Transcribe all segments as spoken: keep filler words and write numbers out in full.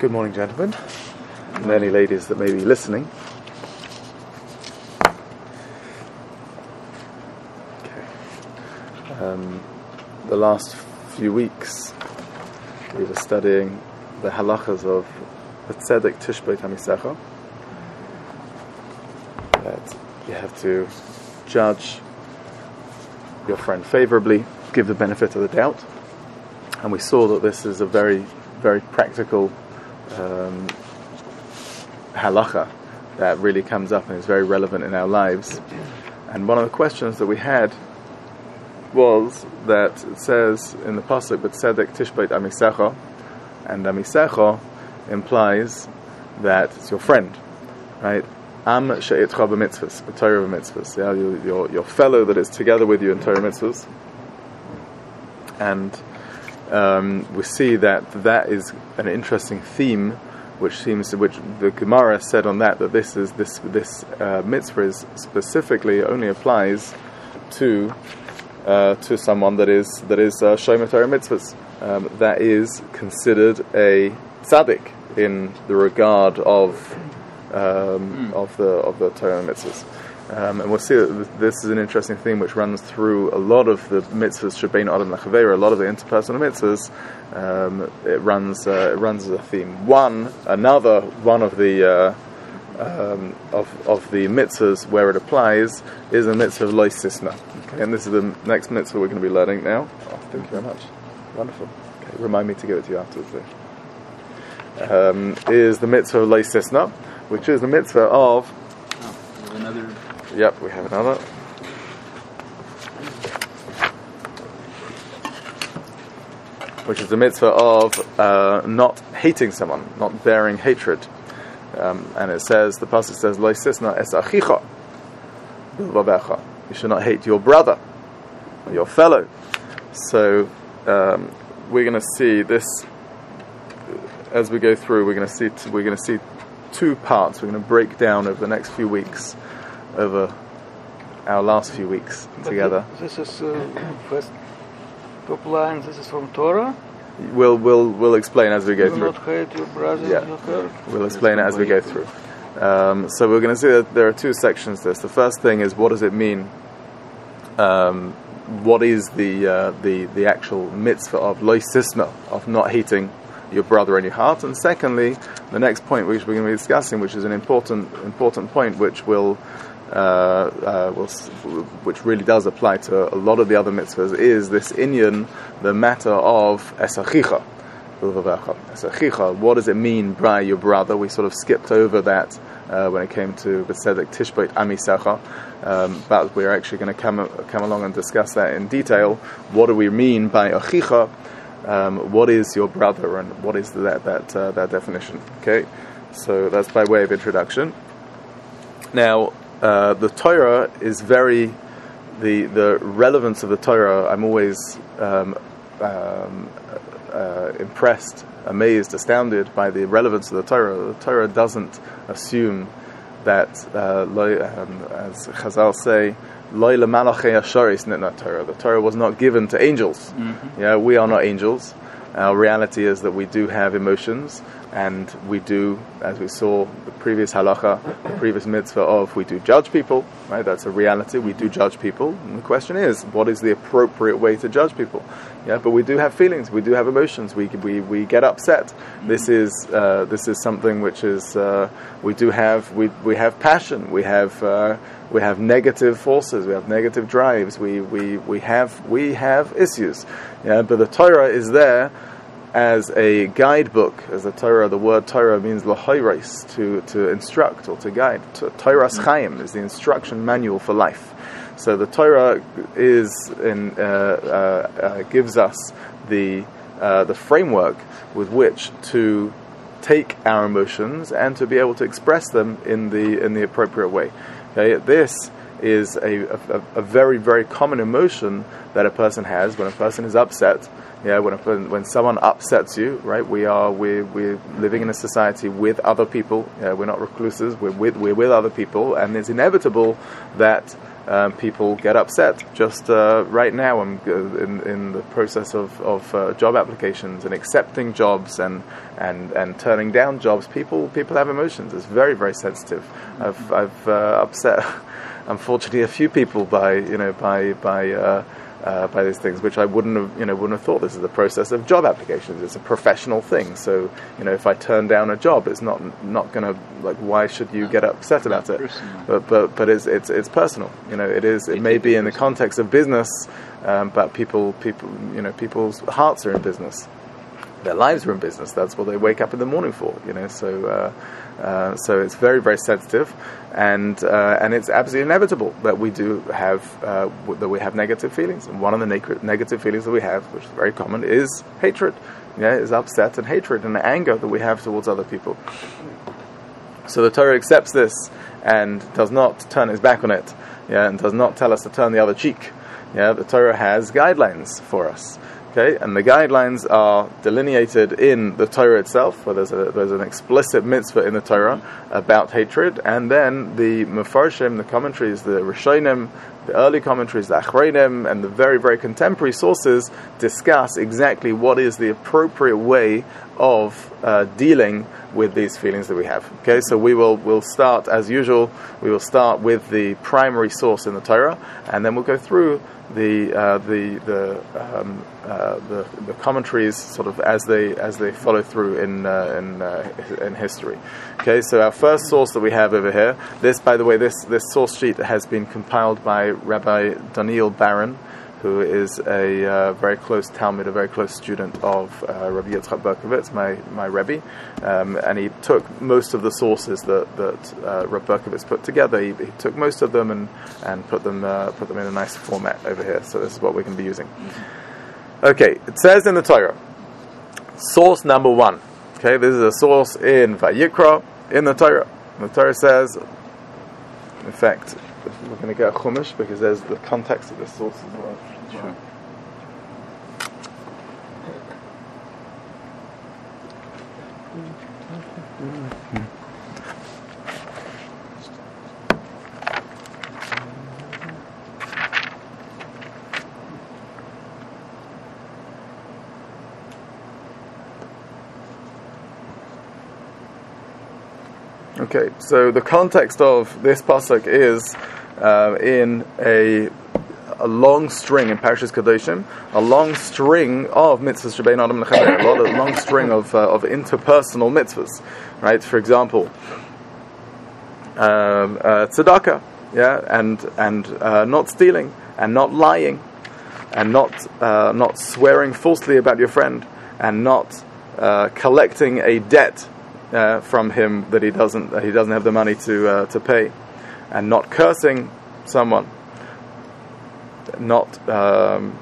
Good morning, gentlemen, and any ladies that may be listening. Okay. Um, the last few weeks we were studying the halachas of B'tzedek Tishbeit HaMisecha, that you have to judge your friend favorably, give the benefit of the doubt, and we saw that this is a very, very practical um, halacha that really comes up and is very relevant in our lives. And one of the questions that we had was that it says in the pasuk, "B'tzedek Tishbeit HaMisecha," and HaMisecha implies that it's your friend, right? Am she'itcha b'mitzvahs, b'torah b'mitzvahs. Yeah, your, your your fellow that is together with you in Torah mitzvahs. And um, we see that that is an interesting theme, which seems to, which the Gemara said on that that this is this this uh, mitzvah is specifically only applies to uh, to someone that is that is uh, shomer Torah mitzvahs, um, that is considered a tzaddik in the regard of. Um, mm. of the of the Torah mitzvahs, um, and we'll see that this is an interesting theme which runs through a lot of the mitzvahs shebein adam lachaveira, a lot of the interpersonal mitzvahs. Um, it runs uh, it runs as a theme. One another one of the uh, um, of of the mitzvahs where it applies is a mitzvah of lo sisna. Okay, and this is the next mitzvah we're going to be learning now. Oh, thank you very much. Wonderful. Okay, remind me to give it to you afterwards. Though. Um, is the mitzvah of lo sisna, which is the mitzvah of... Oh, another... Yep, we have another. Which is the mitzvah of uh, not hating someone, not bearing hatred. Um, and it says, the pasuk says, Lo sisna es achicha b'levavecha. You should not hate your brother, or your fellow. So, um, we're going to see this, as we go through, we're going to see, t- we're going to see two parts we're going to break down over the next few weeks, over our last few weeks but together. This is uh, first top line. This is from Torah. We'll we'll we'll explain as we go Do through. not hate your brother. Yeah, your we'll explain it as we go through. Um, so we're going to see that there are two sections to this. The first thing is, what does it mean? Um, what is the uh, the the actual mitzvah of lo sisna, of not hating your brother in your heart? And secondly, the next point which we're going to be discussing, which is an important important point, which will, uh, uh, will which really does apply to a lot of the other mitzvahs, is this inyan, the matter of esachicha. Esachicha, what does it mean by your brother? We sort of skipped over that uh, when it came to B'tzedek Tishbeit HaMisecha, um, but we're actually going to come come along and discuss that in detail. What do we mean by achicha? Um, what is your brother, and what is that that uh, that definition? Okay, so that's by way of introduction. Now, uh, the Torah is very the the relevance of the Torah. I'm always um, um, uh, impressed, amazed, astounded by the relevance of the Torah. The Torah doesn't assume that, uh, um, as Chazal say, the Torah was not given to angels. Mm-hmm. Yeah, we are not angels. Our reality is that we do have emotions, and we do, as we saw the previous halacha, the previous mitzvah of, we do judge people, right? That's a reality. We do judge people. And the question is, what is the appropriate way to judge people? Yeah, but we do have feelings. We do have emotions. We we we get upset. Mm-hmm. This is uh, this is something which is uh, we do have we we have passion. We have uh, we have negative forces. We have negative drives. We we we have we have issues. Yeah, but the Torah is there as a guidebook. As the Torah, the word Torah means lahayres, to to instruct or to guide. Torah's Chaim is the instruction manual for life. So the Torah is in uh, uh, uh, gives us the uh, the framework with which to take our emotions and to be able to express them in the in the appropriate way. Okay, this is a, a, a very, very common emotion that a person has when a person is upset. Yeah, when a, when someone upsets you, right? We are we're we're living in a society with other people. Yeah, we're not recluses. We're with we're with other people, and it's inevitable that um, people get upset. Just uh, right now, I'm in in the process of of uh, job applications and accepting jobs and and and turning down jobs. People people have emotions. It's very very sensitive. I've I've uh, upset, unfortunately, a few people by you know by by. Uh, Uh, by these things, which I wouldn't have, you know, wouldn't have thought. This is the process of job applications. It's a professional thing. So, you know, if I turn down a job, it's not not going to like. Why should you get upset about it? But but but it's it's it's personal. You know, it is. It may be in the context of business, um, but people people you know people's hearts are in business. Their lives are in business. That's what they wake up in the morning for. You know, so. Uh, Uh, so it's very, very sensitive, and uh, and it's absolutely inevitable that we do have uh, w- that we have negative feelings. And one of the neg- negative feelings that we have, which is very common, is hatred. Yeah, is upset and hatred and anger that we have towards other people. So the Torah accepts this and does not turn its back on it. Yeah, and does not tell us to turn the other cheek. Yeah, the Torah has guidelines for us. Okay, and the guidelines are delineated in the Torah itself, where there's a, there's an explicit mitzvah in the Torah about hatred, and then the Mefarshim, the commentaries, the Rishonim, the early commentaries, the Achronim, and the very, very contemporary sources discuss exactly what is the appropriate way of uh, dealing with these feelings that we have. Okay, so we will we'll start, as usual, we will start with the primary source in the Torah, and then we'll go through the uh, the the, um, uh, the the commentaries sort of as they as they follow through in uh, in uh, in history. Okay, so our first source that we have over here. This, by the way, this this source sheet has been compiled by Rabbi Daniel Baron, who is a uh, very close Talmud, a very close student of uh, Rabbi Yitzchak Berkovitz, my my Rebbe, um, and he took most of the sources that that uh, Rabbi Berkovitz put together. He, he took most of them and and put them uh, put them in a nice format over here. So this is what we can be using. Okay, it says in the Torah, source number one. Okay, this is a source in Vayikra in the Torah. The Torah says, in fact, we're going to go Chumash because there's the context of the source as well. Sure. Okay, so the context of this pasuk is uh, in a a long string in Parashas Kedoshim, a long string of mitzvahs shebein adam lechaver, a lot of long string of uh, of interpersonal mitzvahs, right? For example, um, uh, tzedakah, yeah, and and uh, not stealing, and not lying, and not uh, not swearing falsely about your friend, and not uh, collecting a debt uh, from him that he doesn't that he doesn't have the money to uh, to pay, and not cursing someone. Not um,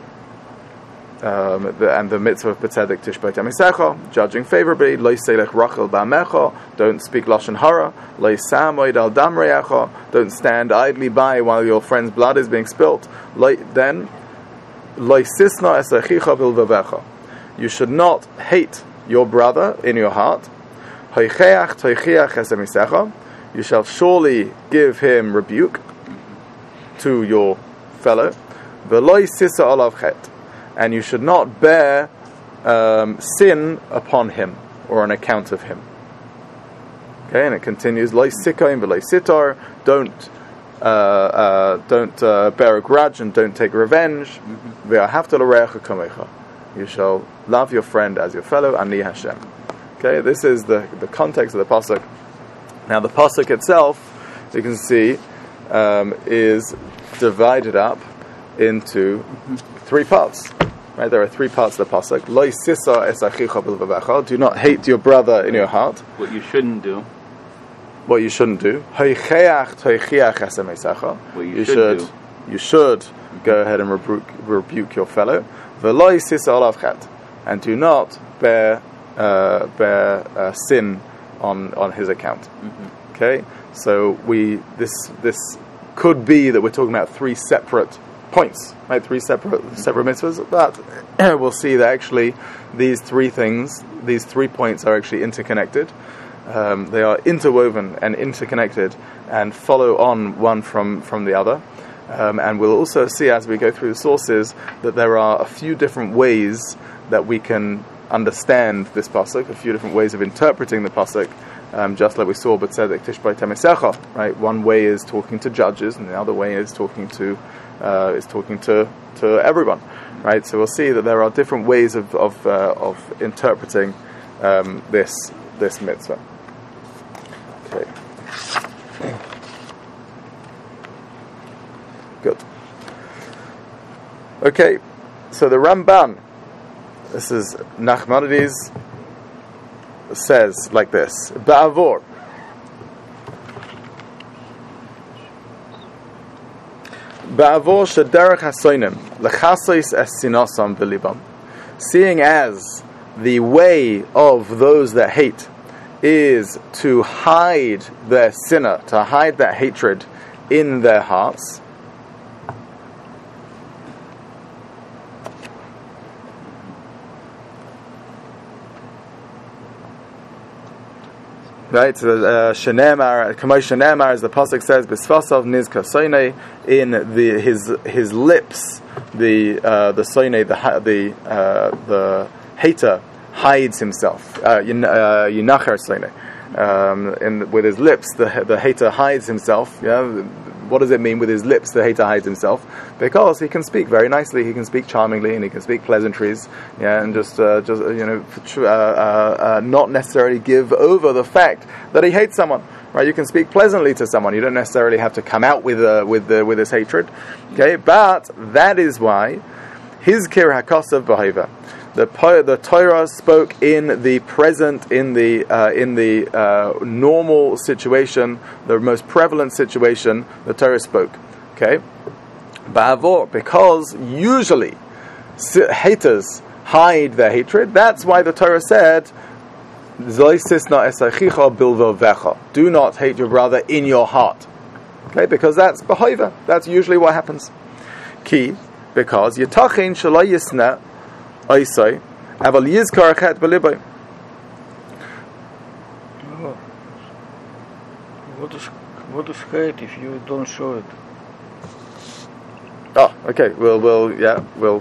um, the, and the mitzvah of b'tzedek tishbot yamisecha, judging favorably. Lo yiselech rachel ba'amecha, don't speak lashon hara. Lo yisamoid al dam re'echa, don't stand idly by while your friend's blood is being spilt. Lo, then lo yisisna es achicha b'lvavecha, you should not hate your brother in your heart. Hoicheach toichiach es amisecha, you shall surely give him rebuke to your fellow, v'lo yisisa olav chet, and you should not bear um, sin upon him or on account of him. Okay, and it continues, lo yisikoim v'lo yisitor, don't uh, uh, don't uh, bear a grudge and don't take revenge. V'ahavta l'reacha kamecha, you shall love your friend as your fellow. Ani Hashem. Okay, this is the the context of the pasuk. Now the pasuk itself, you can see, um, is divided up into mm-hmm. three parts. Right, there are three parts of the pasuk. Lo yisisa es achicha b'lvavecha, do not hate your brother in your heart. What you shouldn't do. What you shouldn't do. Hoicheach toichiach es amisecha, what you, you should, should do. you should mm-hmm. go ahead and rebuke, rebuke your fellow. V'lo yisisa olav chet, and do not bear uh, bear uh, sin on on his account. Mm-hmm. Okay, so we this this could be that we're talking about three separate points, right? Three separate separate mitzvahs. But we'll see that actually these three things, these three points, are actually interconnected. Um, they are interwoven and interconnected, and follow on one from from the other. Um, and we'll also see as we go through the sources that there are a few different ways that we can understand this pasuk, a few different ways of interpreting the pasuk, um, just like we saw B'tzedek Tishbei Temesecha, right? One way is talking to judges, and the other way is talking to uh, is talking to, to everyone, right? So we'll see that there are different ways of of, uh, of interpreting um, this this mitzvah. Okay. Good. Okay, so the Ramban, this is Nachmanides, says like this: Ba'avor, Ba'avor shederach hasoinim lechasois es sinasam v'libam. Seeing as the way of those that hate is to hide their sinner, to hide that hatred in their hearts. Right, so Shenemar, Kamosh Shenemar, as the pasuk says, "B'sfasav nizka soinei," in the his his lips, the uh, the soinei, the the uh, the hater hides himself. Yunacher soinei, um, in with his lips, the the hater hides himself. Yeah. What does it mean with his lips the hater hides himself? Because he can speak very nicely, he can speak charmingly, and he can speak pleasantries, yeah, and just, uh, just uh, you know, uh, uh, uh, not necessarily give over the fact that he hates someone. Right? You can speak pleasantly to someone. You don't necessarily have to come out with uh, with uh, with his hatred. Okay, but that is why his kir hakosav b'haiva. The the Torah spoke in the present, in the uh, in the uh, normal situation, the most prevalent situation. The Torah spoke, okay, ba'avor, because usually haters hide their hatred. That's why the Torah said, "Do not hate your brother in your heart." Okay, because that's b'haiva. That's usually what happens. Key, because yitachin shalai yisna. Aisai, aval yizkar chet b'libay. What is what is hate if you don't show it? Oh, okay. We'll, we'll, yeah, we'll.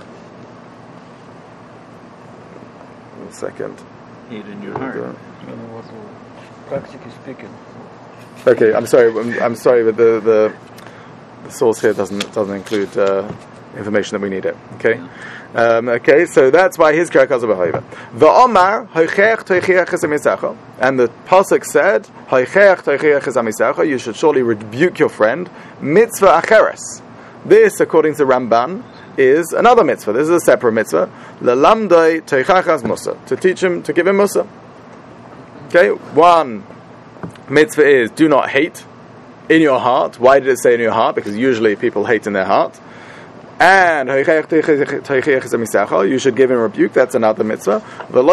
One second. Hate in your heart. You know what? Practically speaking. Okay, I'm sorry. I'm, I'm sorry, but the, the the source here doesn't doesn't include uh, information that we need it. Okay. Yeah. Um, okay, so that's why his karakaz b'haiva. V'omar hoichech toichiach chesamisecha, and the pasuk said hoichech toichiach chesamisecha. You should surely rebuke your friend. Mitzvah acheres. This, according to Ramban, is another mitzvah. This is a separate mitzvah. Lelamdoi toichachas musa, to teach him, to give him musa. Okay, one mitzvah is do not hate in your heart. Why did it say in your heart? Because usually people hate in their heart. And you should give him rebuke. That's another mitzvah.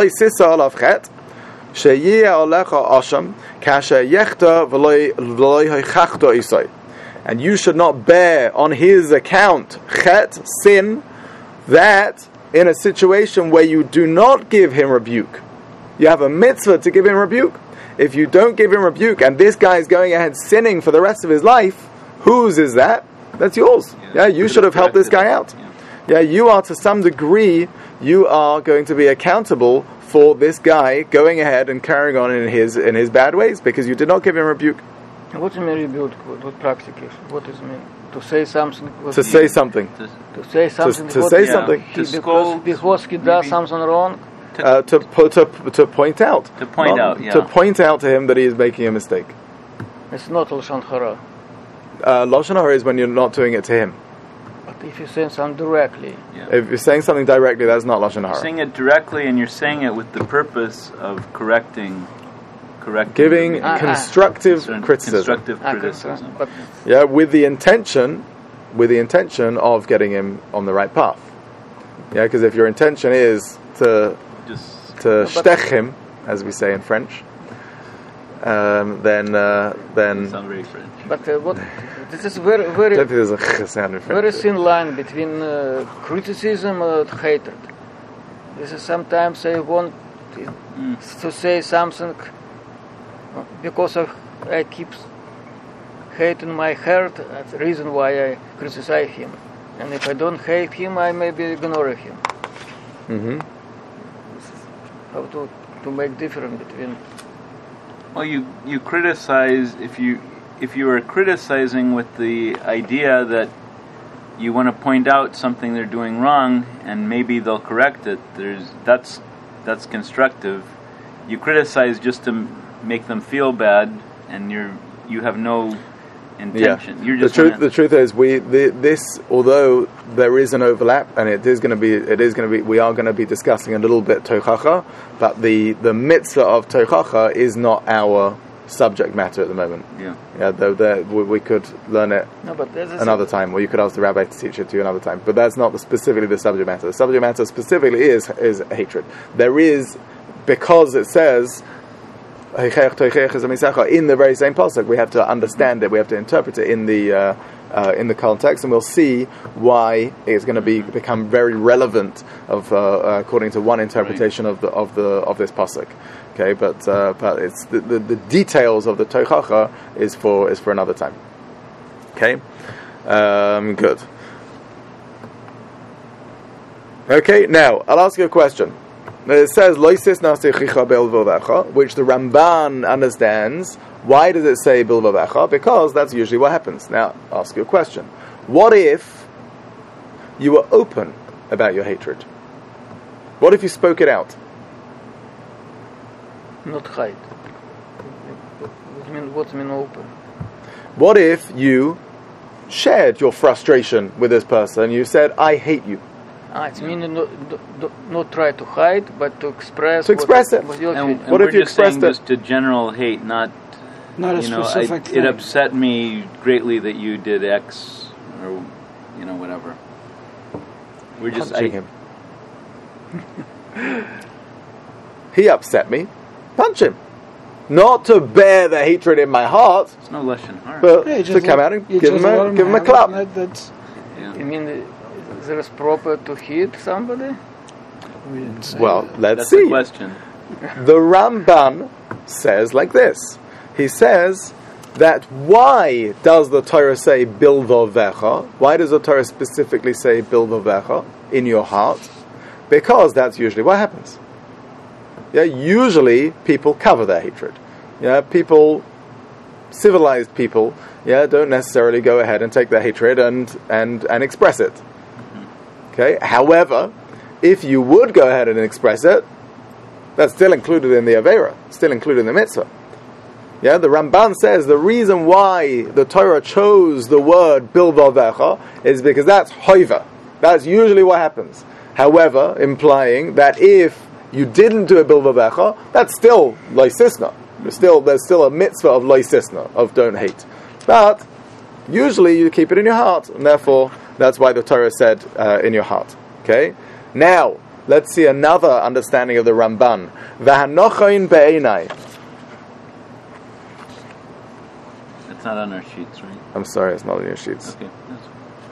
And you should not bear on his account chet, sin, that in a situation where you do not give him rebuke. You have a mitzvah to give him rebuke. If you don't give him rebuke and this guy is going ahead sinning for the rest of his life, whose is that? That's yours. Yeah, yeah, you should have helped this guy out. Yeah. yeah, you are to some degree, you are going to be accountable for this guy going ahead and carrying on in his in his bad ways because you did not give him rebuke. What does mean rebuke? What, what practically? What does it mean? To say something? To say he, something. To, to say something. To, to say yeah. something. He, because, because he does maybe. something wrong. Uh, to, to, to to point out. To point not, out, yeah. To point out to him that he is making a mistake. It's not Lashon Hara. Uh, Lashon Hara is when you're not doing it to him. But if you're saying something directly, yeah. if you're saying something directly, that's not Lashon Hara. You're saying it directly, and you're saying it with the purpose of correcting, correcting, giving uh, constructive uh, criticism. Constructive uh, criticism. But yeah, with the intention, with the intention of getting him on the right path. Yeah, because if your intention is to Just to stech him, as we say in French, um, then uh, then. Sound very French. But uh, what this is very I very don't think there's a ch sound in French. very thin line between uh, criticism and hatred. This is sometimes I want Mm. to say something because of I keep hate in my heart. That's the reason why I criticize him. And if I don't hate him, I maybe ignore him. Mm-hmm. How to to make difference between. Well, you you criticize if you if you are criticizing with the idea that you want to point out something they're doing wrong and maybe they'll correct it. There's that's that's constructive. You criticize just to m- make them feel bad, and you're you have no intention. Yeah. You're The just truth, wanna- the truth is, we the, this although there is an overlap, and it is going to be, it is going to be, we are going to be discussing a little bit tochacha, but the the mitzvah of tochacha is not our subject matter at the moment. yeah. Yeah, though there, we, we could learn it No, but this is another time, or you could ask the rabbi to teach it to you another time. But that's not the, specifically the subject matter. The subject matter specifically is is hatred. There is, because it says in the very same pasuk, we have to understand it. We have to interpret it in the uh, uh, in the context, and we'll see why it's going to be become very relevant of uh, uh, according to one interpretation of the of the of this pasuk. Okay, but uh, but it's the, the, the details of the tochacha is for is for another time. Okay, um, good. Okay, now I'll ask you a question. It says Loisis nasi chicha bilvavecha, which the Ramban understands. Why does it say bilvavecha? Because that's usually what happens. Now, I'll ask you a question. What if you were open about your hatred? What if you spoke it out? not hide. What mean what mean open? What if you shared your frustration with this person? You said, "I hate you." Ah, it's meaning not, not, not try to hide, but to express. To express what, it. What you're And, feeling. and What we're if you just saying expressed just a general hate, not Not a you know, specific I, thing. it upset me greatly that you did X or you know whatever. We're just Punching I, him. He upset me. Punch him. Not to bear the hatred in my heart, It's no lashon hara. but Yeah, you to just come let- out and you give him just let a, give him a have it, clap. and that- that's, Yeah. You mean uh, there is proper to hit somebody? we didn't say Well, that. let's That's see. the question. The Ramban says like this. He says that why does the Torah say bilvavecha? Why does the Torah specifically say bilvavecha, in your heart? Because that's usually what happens. Yeah, usually people cover their hatred. Yeah, people, civilized people, yeah, don't necessarily go ahead and take their hatred and and, and express it. Okay. However, if you would go ahead and express it, that's still included in the Avera, still included in the mitzvah. Yeah, the Ramban says the reason why the Torah chose the word bilvavecha is because that's hoiva. That's usually what happens. However, implying that if you didn't do a bilvavecha, that's still loisisna. There's still there's still a mitzvah of loisisna, of don't hate. But usually you keep it in your heart, and therefore that's why the Torah said uh, in your heart. Okay. Now let's see another understanding of the Ramban. V'hanochain be'enai. It's not on our sheets, right? I'm sorry, it's not in your sheets. Okay. That's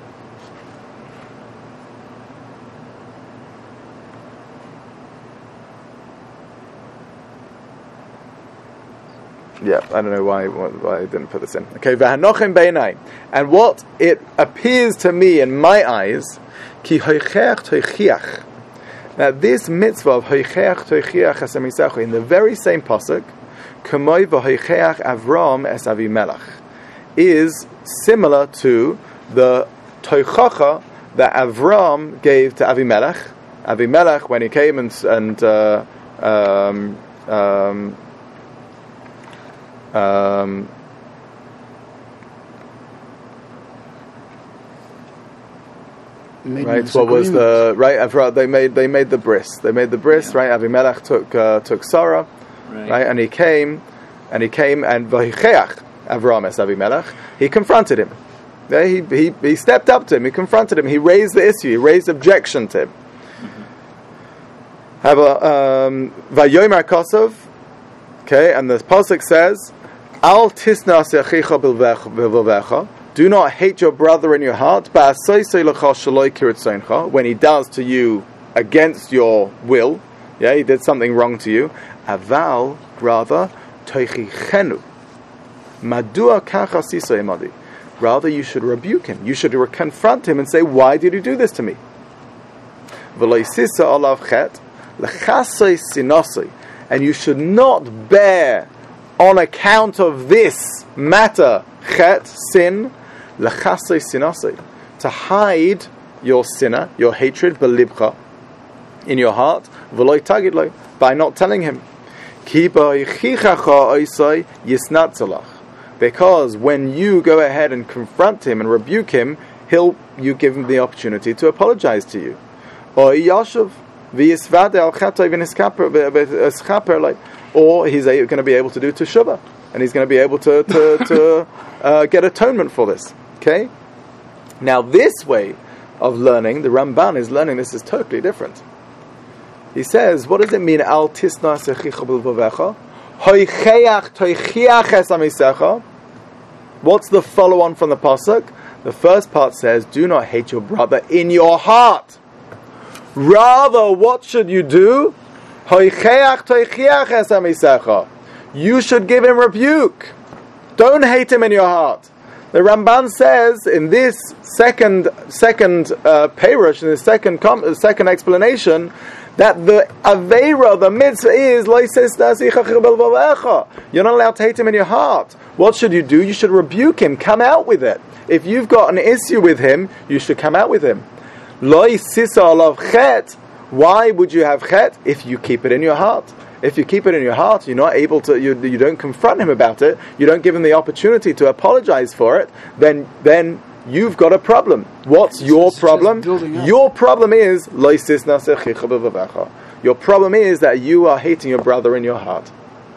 Yeah, I don't know why, why I didn't put this in. Okay, v'hanochem beinai, and what it appears to me in my eyes, ki hoicheach toichiach. Now this mitzvah of hoicheach toichiach esamisachu in the very same pasuk, k'moi v'hoicheach Avram es Avimelech, is similar to the toichacha that Avram gave to Avimelech. Avimelech, when he came and and uh, um, um, Um, Made right, this what was agreement. the right? Avra, they made they made the bris. They made the bris. Yeah. Right, Avimelech took uh, took Sarah, right. right, and he came, and he came and vayicheach Avram es Avimelech. He confronted him. Yeah, he he he stepped up to him. He confronted him. He raised the issue. He raised objection to him. Have a vayomer kosov. Okay, and the pasuk says, "Al tisnas achicha bilvecha." Do not hate your brother in your heart. When he does to you against your will, yeah, he did something wrong to you. Aval, rather, toichichenu. Madua kacha sisa imadi. Rather, you should rebuke him. You should confront him and say, "Why did you do this to me?" V'loisisa alav chet lechasei sinasei. And you should not bear on account of this matter, chet, sin, lechasei sinasei, to hide your sinner, your hatred, belibcha, in your heart, v'loi tagid, by not telling him. Ki ba'yichichacha oisai yisnatzalach. Because when you go ahead and confront him and rebuke him, he'll you give him the opportunity to apologize to you. Or yashuv v'yisvade al chatay v'nischaper, like, or he's going to be able to do teshuvah, and he's going to be able to to, to uh, get atonement for this. Okay. Now this way of learning, the Ramban is learning this is totally different. He says, what does it mean? Al tisna sechicha bilvavecha. What's the follow-on from the pasuk? The first part says, do not hate your brother in your heart. Rather, what should you do? You should give him rebuke. Don't hate him in your heart. The Ramban says in this second second uh, perush, in the second com- second explanation, that the aveira, the mitzvah is you're not allowed to hate him in your heart. What should you do? You should rebuke him. Come out with it. If you've got an issue with him, you should come out with him. Why would you have chet if you keep it in your heart? If you keep it in your heart, you're not able to. You, you don't confront him about it. You don't give him the opportunity to apologize for it. Then, then. You've got a problem. What's your problem? Your problem is your problem is that you are hating your brother in your heart.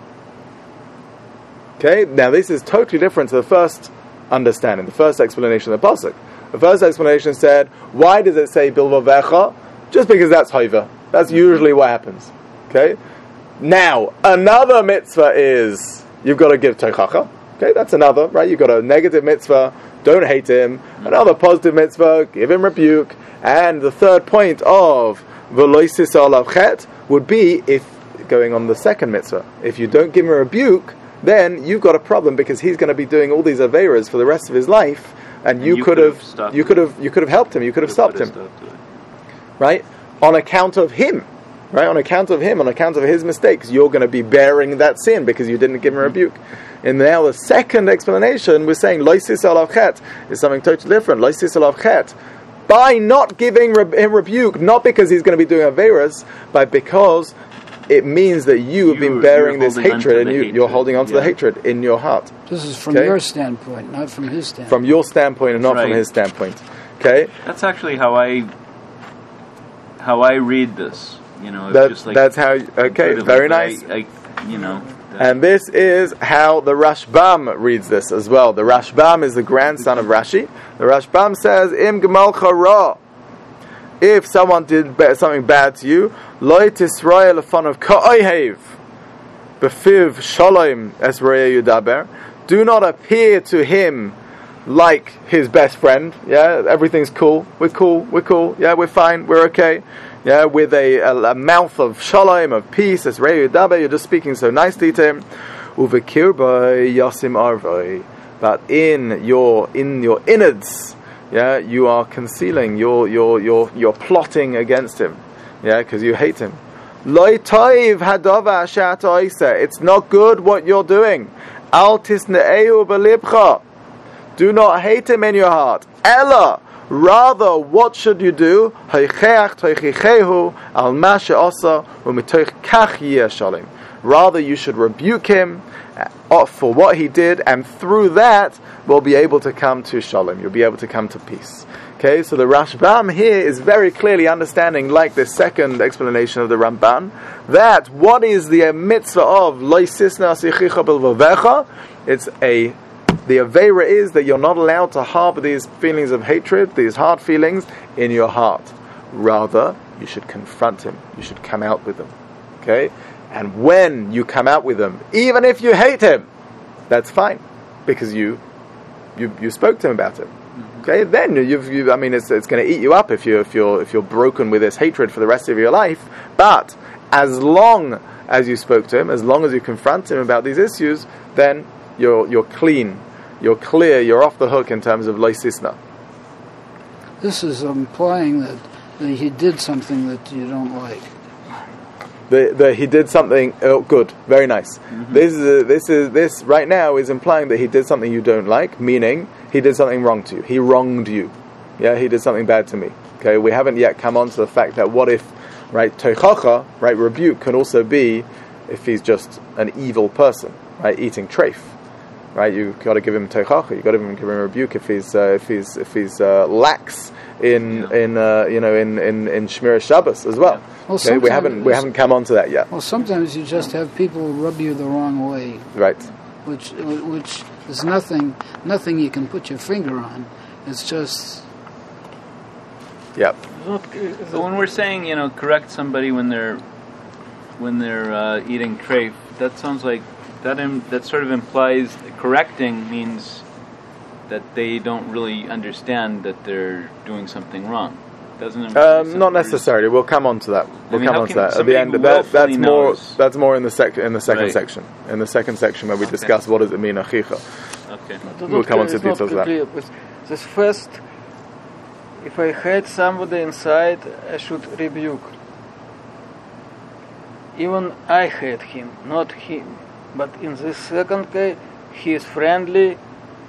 Okay, now this is totally different to the first understanding, the first explanation of the pasuk. The first explanation said, why does it say bilvavecha? Just because that's hoiva. That's usually what happens. Okay. Now another mitzvah is you've got to give tochacha. Okay, that's another, right? You've got a negative mitzvah. Don't hate him. Another positive mitzvah, give him rebuke. And the third point of Veloisis alav chet would be if going on the second mitzvah. If you don't give him a rebuke, then you've got a problem because he's going to be doing all these aveiras for the rest of his life, and, and you, you could have, you could have, you could have helped him. You could have stopped him, right? On account of him, right? On account of him, on account of his mistakes, you're going to be bearing that sin because you didn't give him a rebuke. And now the second explanation, we're saying loisis alav chet is something totally different. Loisis alav chet, by not giving re- him rebuke, not because he's going to be doing aveiras, but because it means that you have been bearing this hatred, and you, hatred. you're holding on to yeah. the hatred in your heart. This is from okay? your standpoint, not from his standpoint. From your standpoint, and not right. from his standpoint. Okay, that's actually how I how I read this. You know, that, just like that's how. Okay, very nice. I, I, you know. And this is how the Rashbam reads this as well. The Rashbam is the grandson of Rashi. The Rashbam says, "Im gemalcha ra." If someone did something bad to you, lo tisra'el lefanav ka'ohev befiv shalom es re'eh yudaber. Do not appear to him like his best friend. Yeah, everything's cool. We're cool. We're cool. Yeah, we're fine. We're okay. Yeah, with a, a, a mouth of shalom, of peace, as Re'eh Yudaber, you're just speaking so nicely to him. Uvekirbai yasim arvai, but in your in your innards, yeah, you are concealing, you're you're you're you're plotting against him, yeah, because you hate him. Loi toiv hadava shat oisa. It's not good what you're doing. Al tisne'eu belibcha. Do not hate him in your heart. Ella. Rather, what should you do? Rather, you should rebuke him for what he did, and through that, we'll be able to come to shalom. You'll be able to come to peace. Okay, so the Rashbam here is very clearly understanding, like the second explanation of the Ramban, that what is the mitzvah of loisisna sichicha bilvavecha? It's a The aveira is that you're not allowed to harbor these feelings of hatred, these hard feelings, in your heart. Rather, you should confront him. You should come out with them. Okay? And when you come out with them, even if you hate him, that's fine, because you you you spoke to him about it. Okay, then you've, you, I mean, it's it's going to eat you up if you if you're if you're broken with this hatred for the rest of your life. But as long as you spoke to him, as long as you confront him about these issues, then you're you're clean, you're clear, you're off the hook in terms of lo sisna. This is implying that, that he did something that you don't like. The, the, he did something. Oh, good, very nice. Mm-hmm. This is a, this is this right now is implying that he did something you don't like, meaning he did something wrong to you. He wronged you. Yeah, he did something bad to me. Okay, we haven't yet come on to the fact that what if, right, toichacha, right, rebuke can also be if he's just an evil person, right, eating treif, right. You've got to give him toichacha. You've got to give him a rebuke if he's uh, if he's if he's uh, lax in yeah. in uh, you know in in in Shmiras Shabbos as well. Yeah. Well, okay, we haven't we haven't come on to that yet. Well, sometimes you just have people rub you the wrong way, right? Which which is nothing nothing you can put your finger on. It's just yep. So when we're saying, you know, correct somebody when they're when they're uh, eating treif, that sounds like that Im- that sort of implies correcting means that they don't really understand that they're doing something wrong. Doesn't um, not necessarily. We'll come on to that. We'll I mean, come on to that at the end. That, that's more. That's more in the sec- in the second right. section. In the second section where we okay. discuss what does it mean achicha. Okay. We'll come on to the details of that. This first, if I hate somebody inside, I should rebuke. Even I hate him, not him. But in this second case, he is friendly.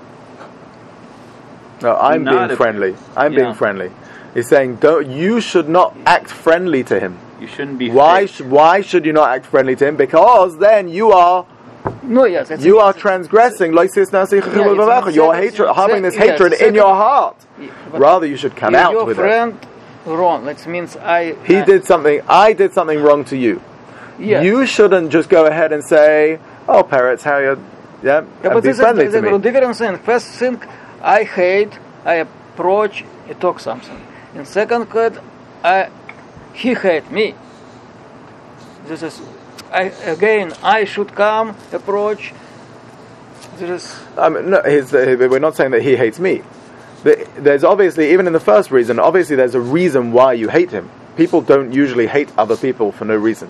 No, I'm not being friendly. I'm yeah. being friendly. He's saying, "Don't. You should not act friendly to him. You shouldn't be. Why? Sh- why should you not act friendly to him? Because then you are. No, yes, you are transgressing. Yeah, your hatred, having this yes, hatred in your heart. Yeah, Rather, you should come out with it. Your friend wrong. That means I. He I, did something. I did something wrong to you. Yeah. You shouldn't just go ahead and say, "Oh, Peretz, how you? Yeah, yeah but be friendly is, to me." There's a difference in first thing. I hate. I approach. I talk something. In second case, I he hate me. This is. I, again, I should come, approach. There is. I mean, no, his, uh, we're not saying that he hates me. There's obviously, even in the first reason, obviously there's a reason why you hate him. People don't usually hate other people for no reason.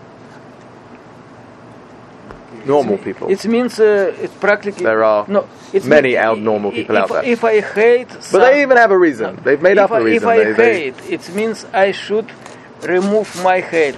Normal people. It means uh, it's practically. There are no, it's many abnormal people if, out there. If I hate, but they even have a reason. They've made up I, a reason. If I they, hate, they, it means I should remove my hate.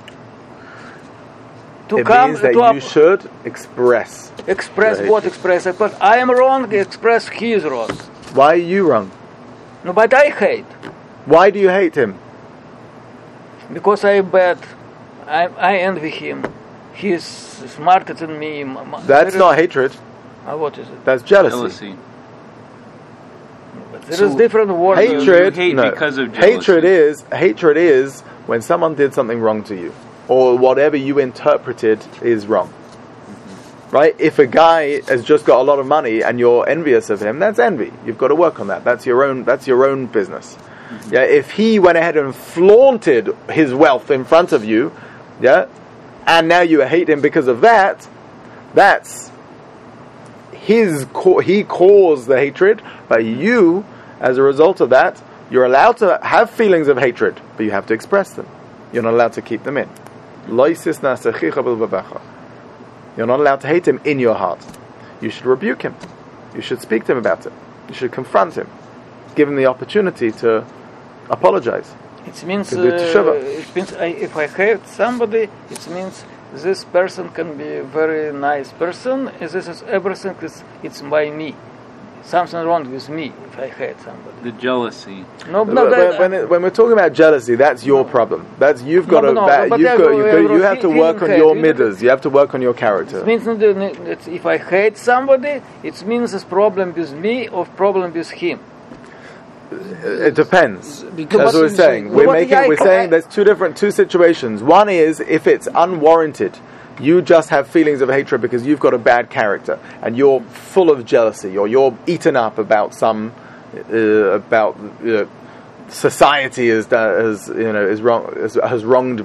To it come means that to you should express. Express what? Express. But I am wrong. Express he is wrong. Why are you wrong? No, but I hate. Why do you hate him? Because I bad. I I envy him. He is smarter than me. That's not hatred. Uh, what is it? That's jealousy. Jealousy. But there so is different words. Hatred. Hate no. because of jealousy. Hatred is hatred is when someone did something wrong to you, or whatever you interpreted is wrong. Mm-hmm. Right? If a guy has just got a lot of money and you're envious of him, that's envy. You've got to work on that. That's your own. That's your own business. Mm-hmm. Yeah. If he went ahead and flaunted his wealth in front of you, yeah. and now you hate him because of that, that's his, he caused the hatred, but you, as a result of that, you're allowed to have feelings of hatred, but you have to express them. You're not allowed to keep them in. You're not allowed to hate him in your heart. You should rebuke him. You should speak to him about it. You should confront him. Give him the opportunity to apologize. It means, uh, it means I, if I hate somebody, it means this person can be a very nice person. This is everything is it's by me. Something wrong with me if I hate somebody. The jealousy. No, no. When, that, when, it, when we're talking about jealousy, that's your no. problem. That's you've got no, to. No, ba- but you've got, go, you've got, you have to work on your midas. You have to work on your character. It means that if I hate somebody, it means this problem with me or problem with him. It depends. Because that's what we're saying. We're making. We're saying I, there's two different two situations. One is if it's unwarranted. You just have feelings of hatred because you've got a bad character and you're full of jealousy, or you're eaten up about some uh, about uh, society has, has you know is wrong has, has wronged me.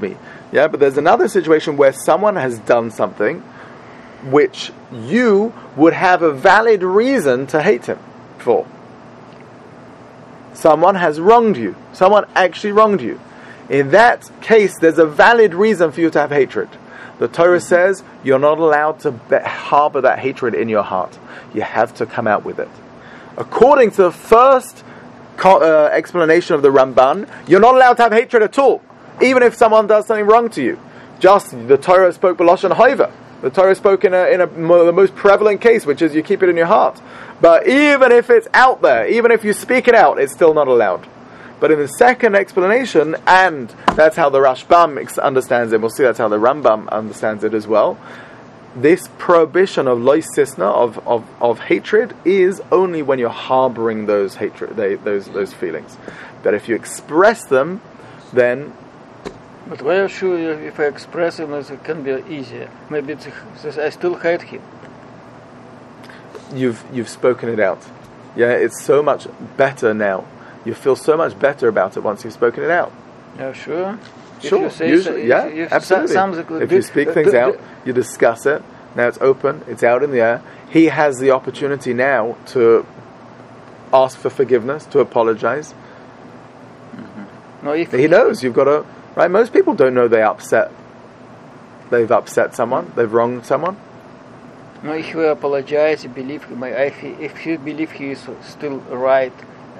Yeah, but there's another situation where someone has done something which you would have a valid reason to hate him for. Someone has wronged you. Someone actually wronged you. In that case, there's a valid reason for you to have hatred. The Torah says you're not allowed to be- harbor that hatred in your heart. You have to come out with it. According to the first co- uh, explanation of the Ramban, you're not allowed to have hatred at all, even if someone does something wrong to you. Just the Torah spoke b'lashon haiva. The Torah spoke in, a, in a, the most prevalent case, which is you keep it in your heart. But even if it's out there, even if you speak it out, it's still not allowed. But in the second explanation, and that's how the Rashbam ex- understands it, we'll see that's how the Rambam understands it as well, this prohibition of lois sisna, of, of, of hatred, is only when you're harboring those hatred, they, those those feelings. But if you express them, then... But why are you sure if I express him, it can be easier? Maybe it's, it's, I still hate him. You've you've spoken it out. Yeah, it's so much better now. You feel so much better about it once you've spoken it out. Yeah, sure. Sure, if you say usually, so, yeah, if, if absolutely. Something, if you speak things out, you discuss it. Now it's open, it's out in the air. He has the opportunity now to ask for forgiveness, to apologize. Mm-hmm. No, if he knows you've got to. Right, most people don't know they upset. They've upset someone. They've wronged someone. No, if you apologize, you believe him. If you, if you believe he is still right,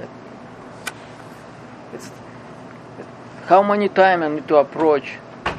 it's how many times I need to approach?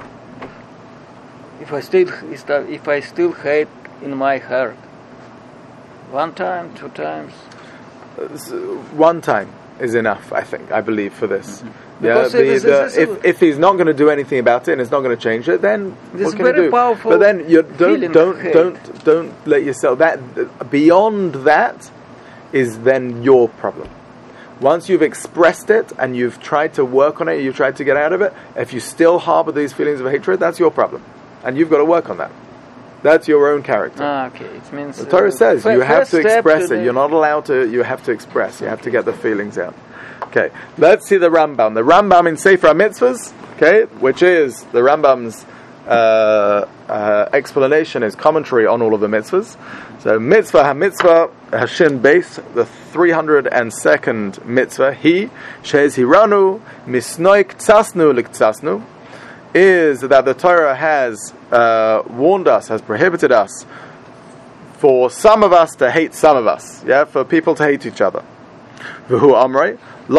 If I still, if I still hate in my heart, one time, two times. One time is enough, I think. I believe for this. Mm-hmm. Yeah, the, this, the, this, this, if if he's not going to do anything about it and it's not going to change it, then what can you do? But then you don't don't don't don't let yourself that beyond that is then your problem. Once you've expressed it and you've tried to work on it, you've tried to get out of it. If you still harbor these feelings of hatred, that's your problem, and you've got to work on that. That's your own character. Ah, okay. It means the Torah uh, says f- you have to express to it. You're not allowed to. You have to express. You have to get the feelings out. Okay, let's see the Rambam. The Rambam in Sefer HaMitzvahs, okay, which is the Rambam's uh, uh, explanation, his commentary on all of the mitzvahs. So Mitzvah HaMitzvah Hashin Beis, the three hundred second mitzvah, he Shez Hiranu Misnoik Tzasnu Liktzasnu, is that the Torah has uh, warned us, has prohibited us, for some of us to hate some of us, yeah, for people to hate each other. V'hu Amrei,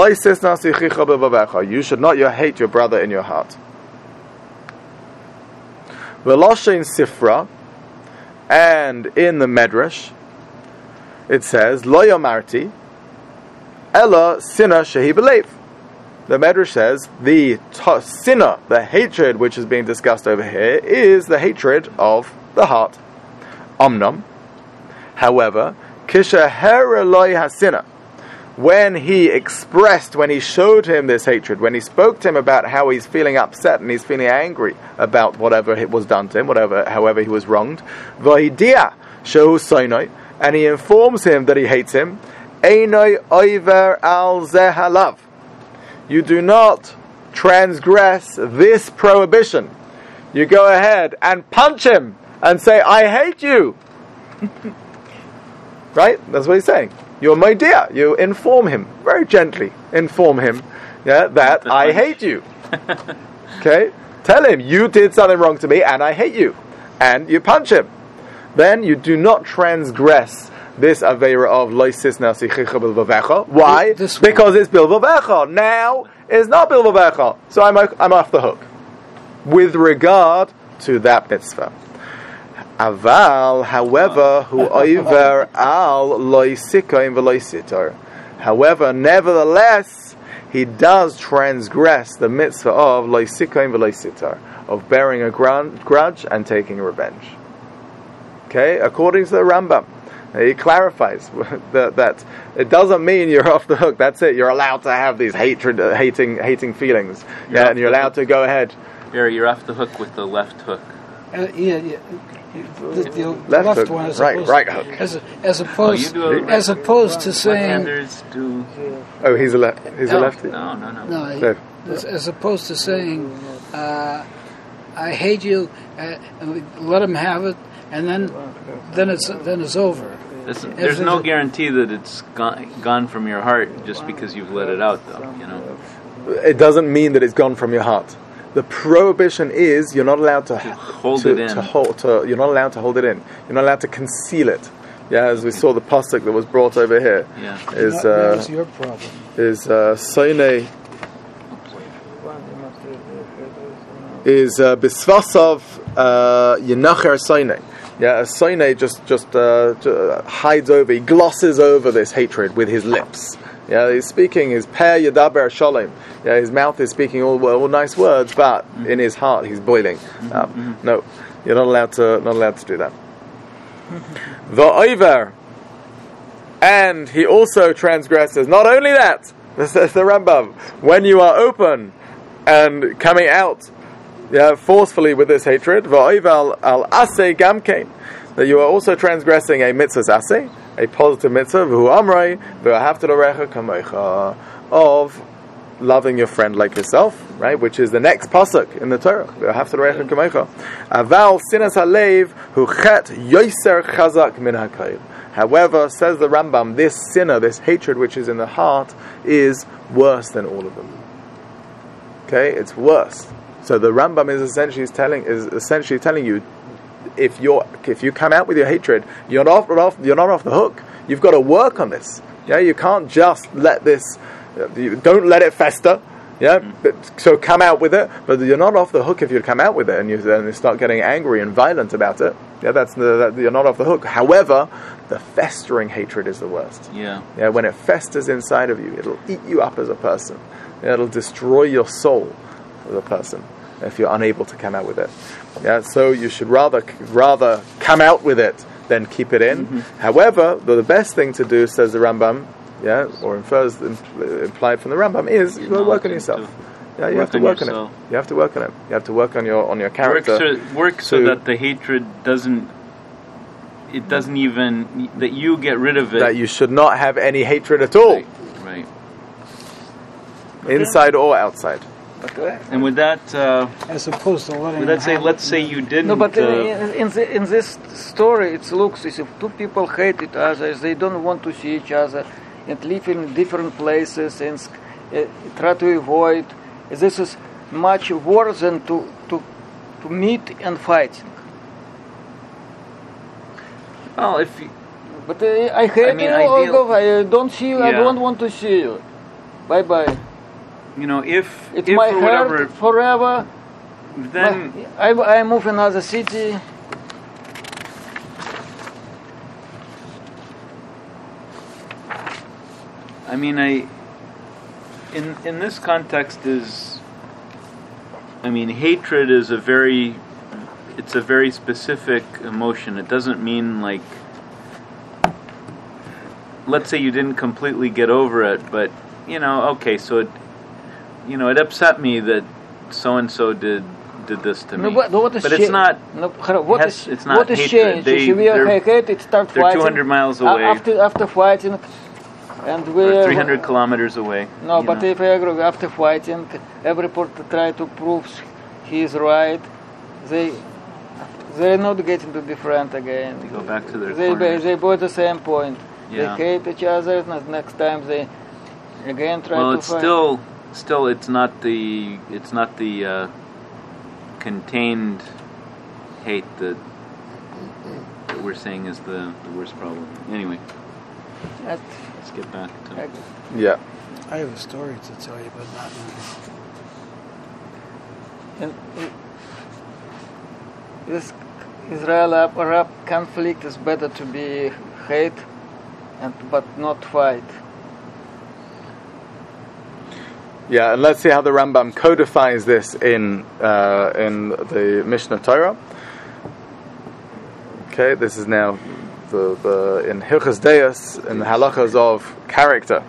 you should not hate your brother in your heart. V'loshein Sifra, and in the Medrash, it says, Lo yamarti, ella sinna shehi b'leiv. The Medrash says, the to- sinna, the hatred which is being discussed over here, is the hatred of the heart. Omnam. However, kishaher loy hasinna, when he expressed, when he showed him this hatred, when he spoke to him about how he's feeling upset and he's feeling angry about whatever it was done to him, whatever, however he was wronged, v'hidia shehu soinoi, and he informs him that he hates him, einoi oiver al zeh halav, you do not transgress this prohibition. You go ahead and punch him and say, I hate you. Right? That's what he's saying. You're my dear. You inform him, very gently, inform him yeah, that I hate you. Okay? Tell him, you did something wrong to me and I hate you. And you punch him. Then you do not transgress this Aveira of lois sisna sichicha bilvavecha. Why? This because it's bilvavecha. Now it's not bilvavecha. So I'm, I'm off the hook. With regard to that mitzvah. Aval, however, hu oiver al loisikaim v'loisitar. However, nevertheless, he does transgress the mitzvah of loisikaim v'loisitar, of bearing a grudge and taking revenge. Okay, according to the Rambam, he clarifies that, that it doesn't mean you're off the hook. That's it. You're allowed to have these hatred, uh, hating, hating feelings. You're yeah, and you're allowed to go ahead. You're you're off the hook with the left hook. Uh, yeah, yeah. The, the left, left hook, one, as right, opposed, right hook. As, as opposed, oh, a, as opposed to saying. Do, oh, he's a left. He's no, a lefty. No, no, no. no he, as, as opposed to saying, uh, I hate you, uh, and we let him have it, and then then it's then it's over. There's, there's no guarantee that it's gone, gone from your heart just because you've let it out, though. You know, it doesn't mean that it's gone from your heart. The prohibition is you're not allowed to, to hold to, it in. To hold, to, you're not allowed to hold it in. You're not allowed to conceal it. Yeah, as we saw the pasuk that was brought over here. Yeah. Is that, that uh, is your problem. is uh, soine is uh, bisvasav uh, yenacher soine. Yeah, a soine just just uh, j- hides over, he glosses over this hatred with his lips. Yeah, he's speaking his per yadaber shalom. Yeah, his mouth is speaking all, all nice words, but mm-hmm. in his heart he's boiling. Mm-hmm. Um, mm-hmm. No, you're not allowed to not allowed to do that. The over, and he also transgresses. Not only that, this is the Rambam. When you are open and coming out, yeah, forcefully with this hatred, va'oival al asay gamkein, that you are also transgressing a mitzvah's asay, a positive mitzvah, v'hu amrei v'ahavta l'orecha kamocha, of loving your friend like yourself, right? Which is the next pasuk in the Torah. V'ahavta l'orecha kamocha. Aval sinas halev hu chet yoser chazak min hakayil. However, says the Rambam, this sinner, this hatred which is in the heart, is worse than all of them. Okay, it's worse. So the Rambam is essentially telling is essentially telling you, if you're if you come out with your hatred, you're not off, you're not off the hook. You've got to work on this. Yeah, you can't just let this. You don't let it fester. Yeah, but, so come out with it, but you're not off the hook if you come out with it and you then you start getting angry and violent about it. Yeah, that's the, that, you're not off the hook. However, the festering hatred is the worst. Yeah, yeah, when it festers inside of you, it'll eat you up as a person. Yeah, it'll destroy your soul as a person if you're unable to come out with it. Yeah, so you should rather rather come out with it than keep it in. Mm-hmm. However, the, the best thing to do, says the Rambam, yeah, or infers implied from the Rambam, is you got to work on yourself. Yeah, you have to work on it. You have to work on it. You have to work on your on your character. Work so, work so that the hatred doesn't. It doesn't even that you get rid of it. That you should not have any hatred at all. Right. Right. Inside or outside. Okay. And with that, uh, as opposed to letting. Let's say, let's say you didn't. No, but uh, in, in, the, in this story, it looks as if two people hate each other. They don't want to see each other and live in different places and uh, try to avoid. This is much worse than to to to meet and fighting. Well, if you, but uh, I hate I mean, you. ideal, I don't see you. Yeah. I don't want to see you. Bye bye. You know, if it's if my or heart whatever, forever. then I I move another city. I mean, I in in this context is, I mean, hatred is a very, it's a very specific emotion. It doesn't mean like, let's say you didn't completely get over it, but you know, okay, so it, you know, it upset me that so and so did did this to me. No, but what is but it's not. No, what has, is it's not what is hatred. changed? They, if we are they're, hated, start they're fighting. two hundred miles away. After after fighting, and we or are three hundred kilometers away. No, but know. if I agree, after fighting, every person try to prove he is right. They they're not getting to be friends again. They go back to their They corners. they both the same point. Yeah. They hate each other. And next time they again try well, to it's fight. still still it's not the it's not the uh, contained hate that, that we're saying is the, the worst problem. Anyway, That, let's get back to. Yeah. I have a story to tell you, but not now. And this Israel-Arab conflict is better to be hate, and but not fight. Yeah, and let's see how the Rambam codifies this in uh, in the Mishnah Torah. Okay, this is now the, the in Hilchos Deos, in the halachas of character.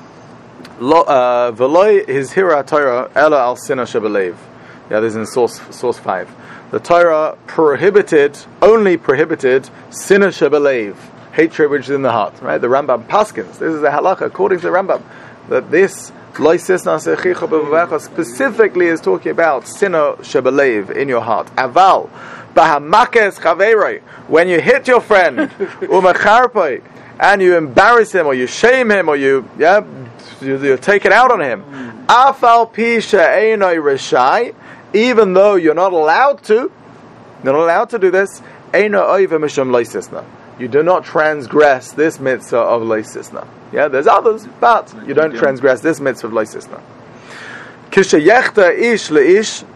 V'loi his hira Torah ela al sinah shebelev. Yeah, this is in source source five. The Torah prohibited, only prohibited sinah shebelev, hatred which is in the heart. Right, the Rambam paskins. This is the halacha according to the Rambam that this specifically is talking about sinner shebelev in your heart. Aval bahamakes chaveroi, when you hit your friend, umacharpoi, and you embarrass him or you shame him or you yeah you, you take it out on him. Afal pi she'enoi reshai, even though you're not allowed to, you're not allowed to do this. Eino oiva mishum leisisna. You do not transgress this mitzvah of leisisna. Yeah, there's others, but you don't transgress this mitzvah of leisisna. Kishayechta ish leish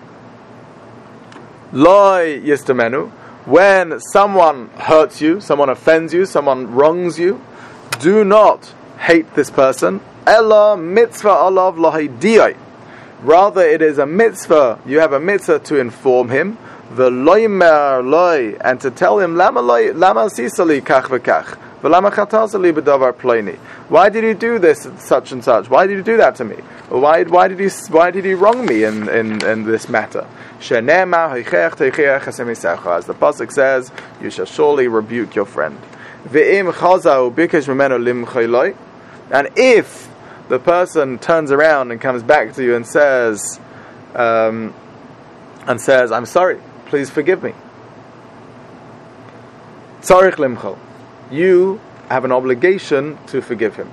loy yistamenu. When someone hurts you, someone offends you, someone wrongs you, do not hate this person. Ella mitzvah alav lahidiyai. Rather, it is a mitzvah. You have a mitzvah to inform him. The loimer loy, and to tell him lama loy lama sisali kach v'kach v'lama chatasali b'davar pleini. Why did you do this such and such? Why did you do that to me? Why why did you why did you wrong me in, in, in this matter? Shenema heichech teichech hasem yisecha. As the pasuk says, you shall surely rebuke your friend. Ve'im chazau bikesh memenu limchei loy. And if the person turns around and comes back to you and says, um, and says, I'm sorry, please forgive me. Tzarich limchol. You have an obligation to forgive him.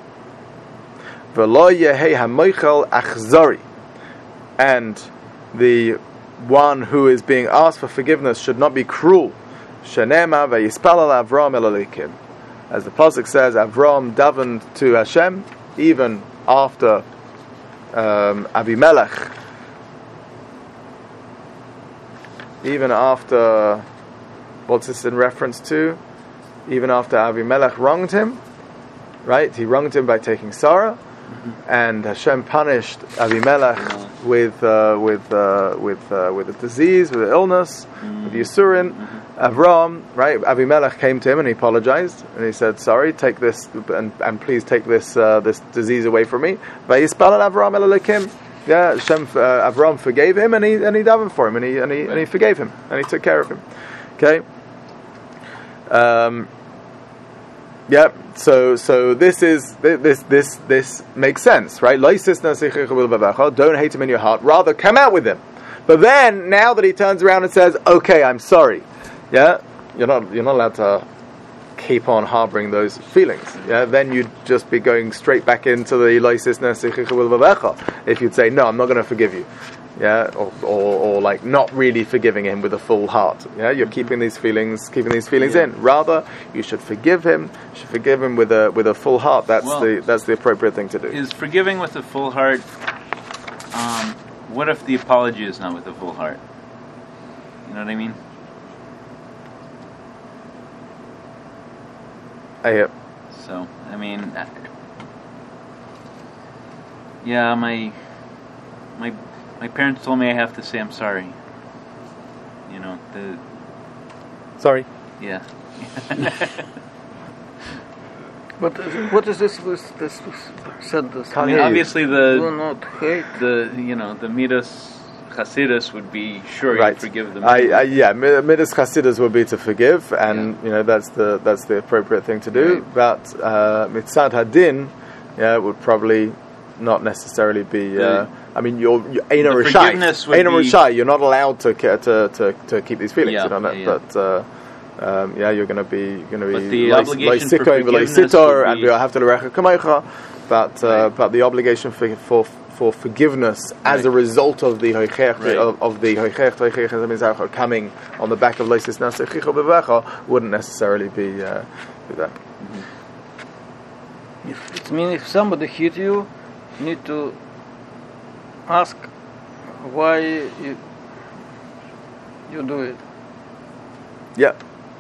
V'lo yehei hamoichel achzari. And the one who is being asked for forgiveness should not be cruel. Shenema v'yispalal Avram el Elokim. As the pasuk says, Avram davened to Hashem even after um, Abimelech, even after, what's this in reference to? Even after Abimelech wronged him, right? He wronged him by taking Sarah, mm-hmm. and Hashem punished Abimelech mm-hmm. with uh, with uh, with uh, with a disease, with an illness, mm-hmm. with Yisurin. Mm-hmm. Avram, right? Abimelech came to him and he apologized and he said, "Sorry, take this and, and please take this uh, this disease away from me." Vayispal Avram el Elokim. Yeah, Hashem, uh, Avram forgave him and he and he davened for him and he and he and he forgave him and he took care of him. Okay. Um, yeah. So so this is this this this makes sense, right? Don't hate him in your heart. Rather, come out with him. But then, now that he turns around and says, "Okay, I'm sorry," yeah, you're not you're not allowed to keep on harboring those feelings. Yeah, then you'd just be going straight back into the if you'd say, "No, I'm not going to forgive you." Yeah, or, or or like not really forgiving him with a full heart. Yeah, you're keeping these feelings, keeping these feelings yeah. in. Rather, you should forgive him. You should forgive him with a with a full heart. That's well, the that's the appropriate thing to do. Is forgiving with a full heart? Um, what if the apology is not with a full heart? You know what I mean? I yep. So I mean, yeah, my my. My parents told me I have to say I'm sorry. You know, the... Sorry. Yeah. But uh, what is this this, this sentence? I mean, obviously the... Do not hate. The, you know, the Midas Chasidus would be sure right. you forgive them. I, I, yeah, Midas Chasidus would be to forgive, and, yeah. you know, that's the that's the appropriate thing to do. Right. But uh, Mitzad Hadin, yeah, would probably not necessarily be... Uh, I mean, you're, you're Eina Rishai. Eina Rishai, you're not allowed to, to to to keep these feelings. Yeah, you know, yeah, yeah. But uh, um, yeah, you're going to be going to be the obligation for forgiveness and you have to lerecha kamecha. But uh, right. but the obligation for for, for forgiveness as right. a result of the hoichech right. of, of the hoichech hoichech coming on the back of leisis nasechicha bevecha wouldn't necessarily be uh, be that. If it means if somebody hit you, you need to ask why you, you do it. Yeah.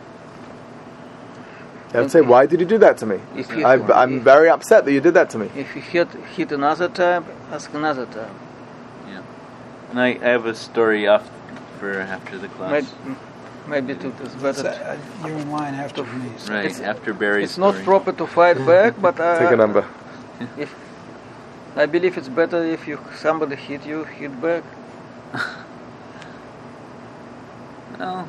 I would say, why did you do that to me? I, I'm if, very upset that you did that to me. If you hit, hit another time, ask another time. Yeah. And I, I have a story off for after the class. Maybe, maybe to, it's better. Uh, you're in line after me. So. Right, it's, after Barry's It's story. not proper to fight back, but... Uh, Take a number. If I believe it's better if you somebody hit you, hit back. Well,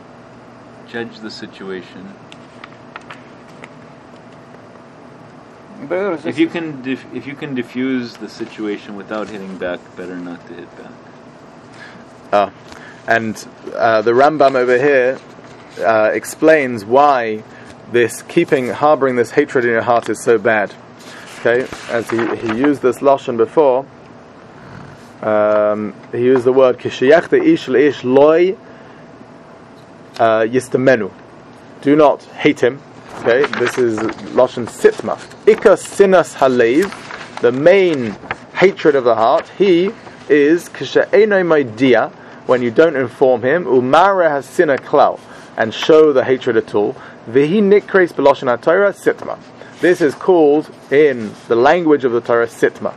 judge the situation. If you can, dif- if you can diffuse the situation without hitting back, better not to hit back. Ah, and uh, the Rambam over here uh, explains why this keeping, harboring this hatred in your heart is so bad. Okay, as he, he used this lashon before, um, he used the word kishayachta ish leish loy yistamenu. Do not hate him. Okay, this is lashon sitma. Ika sinas halev, the main hatred of the heart. He is kisha'enoi maidia, when you don't inform him, umara has sinna klal, and show the hatred at all. Vihi nikres b'lashon haTorah sitma. This is called, in the language of the Torah, sitma.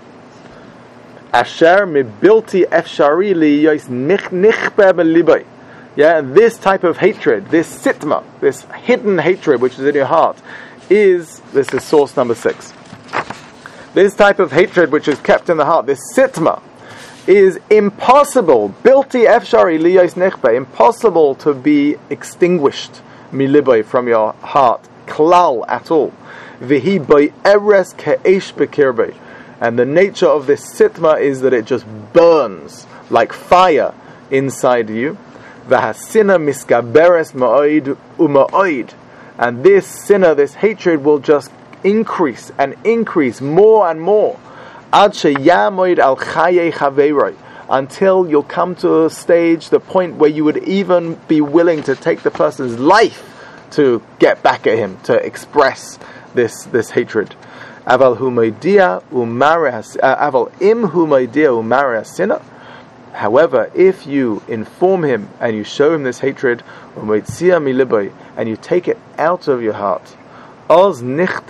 Asher mibilti efshari liyos nichbe b'libay. Yeah, this type of hatred, this sitma, this hidden hatred which is in your heart, is, this is source number six. This type of hatred which is kept in the heart, this sitma, is impossible, bilti efshari liyos nichbe, impossible to be extinguished, milibay, from your heart, klal, at all. Vihi by eres ke'esh bekirbe, and the nature of this sitma is that it just burns like fire inside you. V'hasina miskaberes ma'oid uma'oid, and this sinner, this hatred, will just increase and increase more and more. Ad sheyamoid al chaye chaveiroi, until you'll come to a stage, the point where you would even be willing to take the person's life to get back at him, to express this this hatred. Aval humaydia umare aval im humaydia umare hasina. However, if you inform him and you show him this hatred, umaytzia miliboy, and you take it out of your heart, oz nicht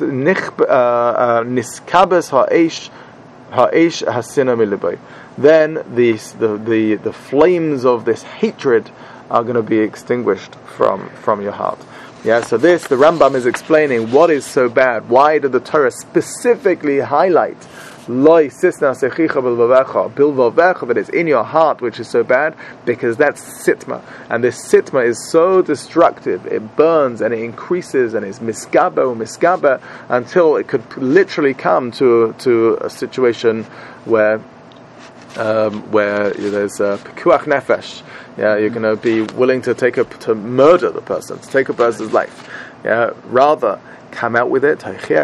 niskabes ha'esh ha'esh hasina miliboy, then the the the the flames of this hatred are going to be extinguished from from your heart. Yeah, so this, the Rambam is explaining what is so bad. Why did the Torah specifically highlight Loi sisna sechicha bilvavecha, bilvavecha, that is in your heart, which is so bad? Because that's sitma. And this sitma is so destructive, it burns and it increases and is miskaba miskaba until it could literally come to, to a situation where um, where there's a pekuach nefesh. Yeah, you're going to be willing to take a, to murder the person, to take a person's life. Yeah, rather come out with it.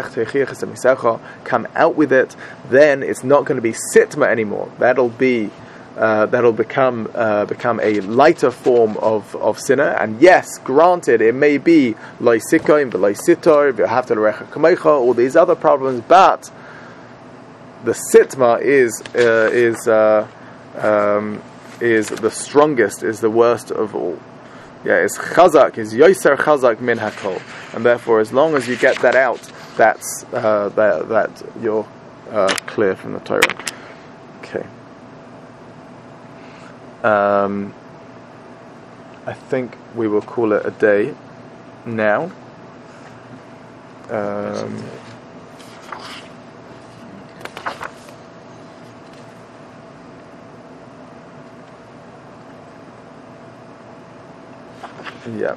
Come out with it. Then it's not going to be sitma anymore. That'll be, uh, that'll become uh, become a lighter form of of sinner. And yes, granted, it may be loisikoim, v'loisitor, v'havta l'recha, all these other problems, but the sitma is uh, is. Uh, um, is the strongest, is the worst of all. Yeah, it's chazak, is yoser chazak min hakol, and therefore, as long as you get that out, that's uh, that, that you're uh, clear from the Torah. Okay. Um, I think we will call it a day now. Um, Yeah.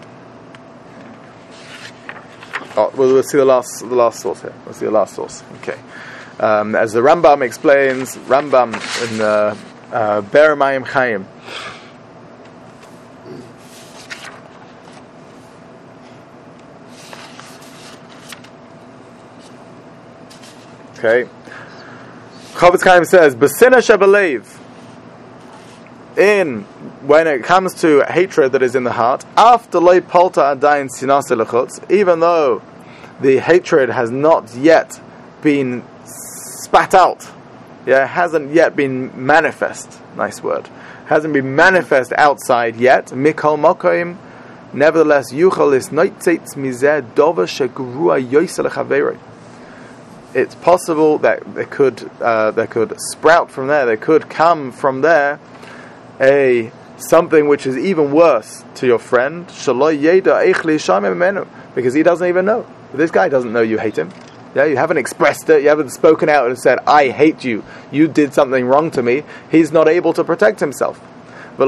Oh, well, we'll see the last, the last source here. We'll see the last source. Okay. Um, as the Rambam explains, Rambam in uh, uh, Ber Mayim Chaim. Okay. Chofetz Chaim says, "B'sinah shebalev." In when it comes to hatred that is in the heart, after loy polta adayin sinas lechutz, even though the hatred has not yet been spat out, yeah, hasn't yet been manifest. Nice word. Hasn't been manifest outside yet. Mikol mokoim, nevertheless, yuchal is noitzitz mizeh dova shegrua yosel chaverei. It's possible that there could uh, there could sprout from there. There could come from there a something which is even worse to your friend, because he doesn't even know. This guy doesn't know you hate him. Yeah, you haven't expressed it, you haven't spoken out and said, I hate you, you did something wrong to me. He's not able to protect himself. And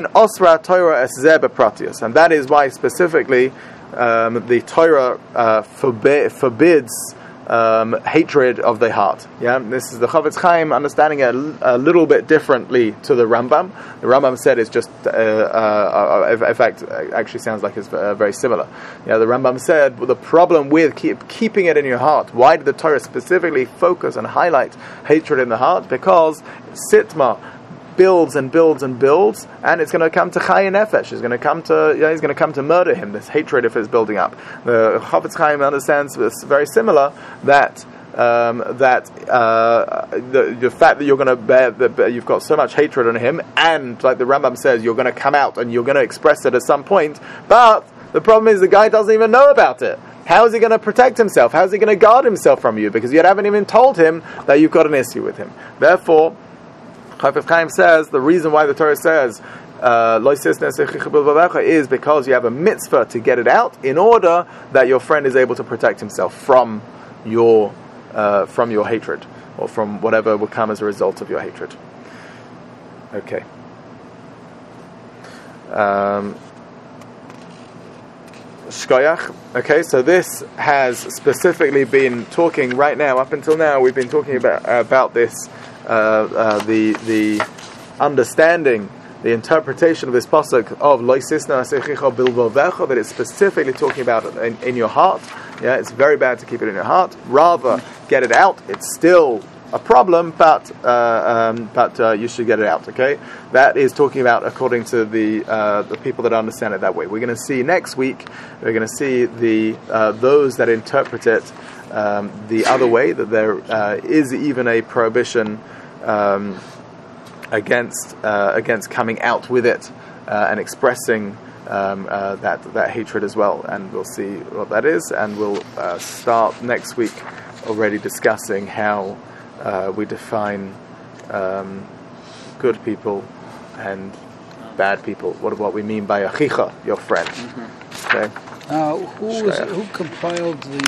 that is why specifically um, the Torah uh, forbi- forbids um, hatred of the heart. Yeah, this is the Chofetz Chaim understanding it a, a little bit differently to the Rambam. The Rambam said it's just, uh, uh, in fact, actually sounds like it's uh, very similar. Yeah, the Rambam said, well, the problem with keep, keeping it in your heart, why did the Torah specifically focus and highlight hatred in the heart? Because sitma builds and builds and builds, and it's going to come to Chayin Nefesh. It's going to come to, you know, he's going to come to murder him. This hatred, if it's building up, the Chofetz Chaim understands it's very similar that um, that uh, the, the fact that you're going to bear, that you've got so much hatred on him, and like the Rambam says, you're going to come out and you're going to express it at some point. But the problem is the guy doesn't even know about it. How is he going to protect himself? How is he going to guard himself from you? Because you haven't even told him that you've got an issue with him. Therefore, Chofetz Chaim says the reason why the Torah says uh, is because you have a mitzvah to get it out in order that your friend is able to protect himself from your uh, from your hatred or from whatever will come as a result of your hatred. Okay. Um, Shkoyach. Okay, so this has specifically been talking right now. Up until now, we've been talking about uh, about this. Uh, uh, the the understanding, the interpretation of this pasuk of Lo Sisna Asechicha Bilvavecha, that it's specifically talking about it in, in your heart. Yeah, it's very bad to keep it in your heart. Rather, get it out. It's still a problem, but uh, um, but uh, you should get it out. Okay, that is talking about according to the uh, the people that understand it that way. We're going to see next week. We're going to see the uh, those that interpret it um, the other way. That there uh, is even a prohibition um, against uh, against coming out with it uh, and expressing um, uh, that that hatred as well. And we'll see what that is, and we'll uh, start next week already discussing how. Uh, we define um, good people and bad people. What what we mean by achicha, your friend. Mm-hmm. Okay. Uh, who was, who compiled the